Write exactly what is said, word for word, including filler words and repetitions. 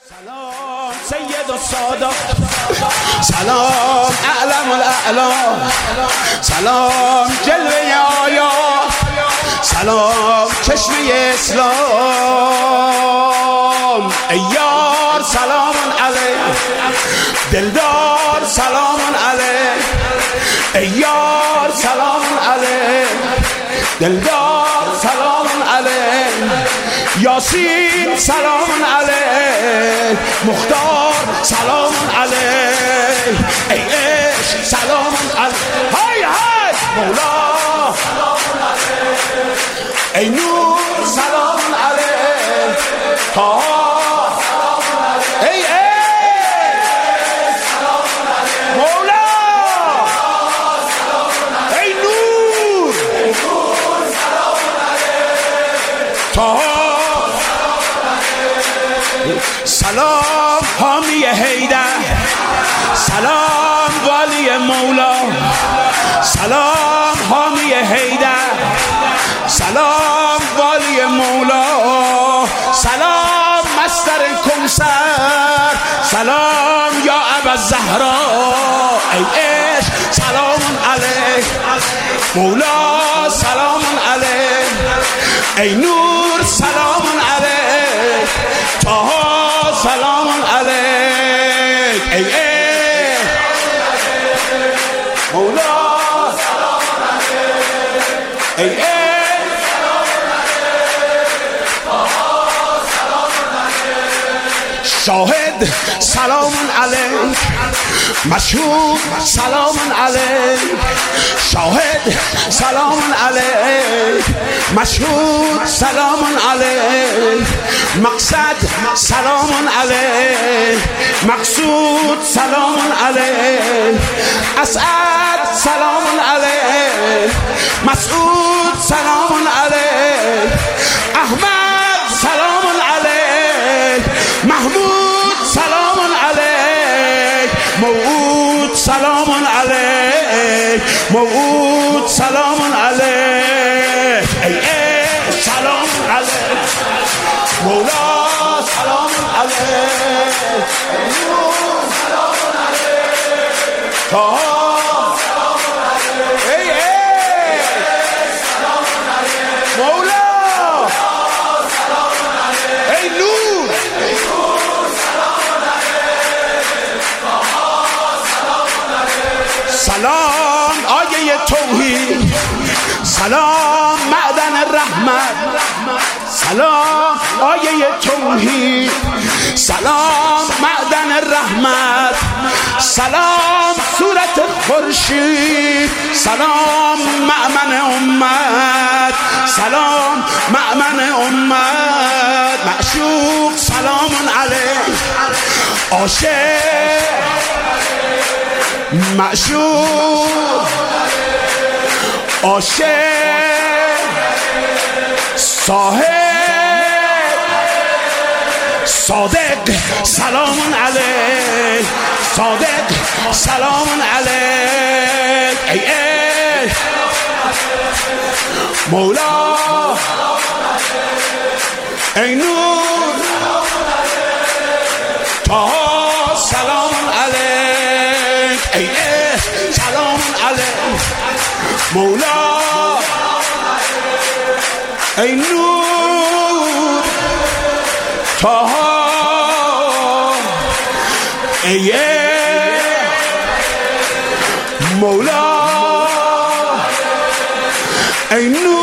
سلام سید السادات، سلام اعلم الاعلام، سلام جلوه آیا، سلام چشمه اسلام. ای یار سلام علیک، دلدار سلام علیک. ای یار سلام علیک، دلدار سلام علیک. یاسین سلام علیک، مختار سلام علیک. ای عشق سلام علیک، های های مولا ای نور سلام علیک. ها ای عشق مولا ای نور تا سلام حامی حیدر، سلام والی مولا، سلام حامی حیدر، سلام والی مولا، سلام مستر کوثر، سلام یا ابوالزهرا. ای عشق سلام علیک، مولا سلام علیک. ای نور سلام علیک، طه سلام علیک. ای ای مولا سلام علیک. ای ای شاهد سلام علیک، مشهود سلام علیک. شاهد سلام علیک، مشهود سلام علیک. مقصد سلام علیک، مقصود سلام علیک. اسعد سلام علیک، مسعود سلام علیک. احمد سلام علیک، محمود سلام علیک. موعود سلام علیک، موعود سلام علیک. ای ای سلام علیک، مولا سلام علیک. ای نور سلام علیک، طه سلام علیک. ای ای سلام علیک، مولا سلام علیک. ای نور ای نور سلام علیک، طه سلام علیک. سلام آیه توحید، سلام معدن رحمت، سلام آیه توحید، سلام معدن رحمت، سلام صورت خورشید، سلام مأمن امت، سلام مأمن امت. معشوق سلام علیک، عاشق معشوق عاشق صاحب صادق سلام علیک، صادق سلام علیک. ای ای مولا ای نور طه سلام علیک. ای ای سلام علیک، مولا ای نور طه. ای مولا ای نور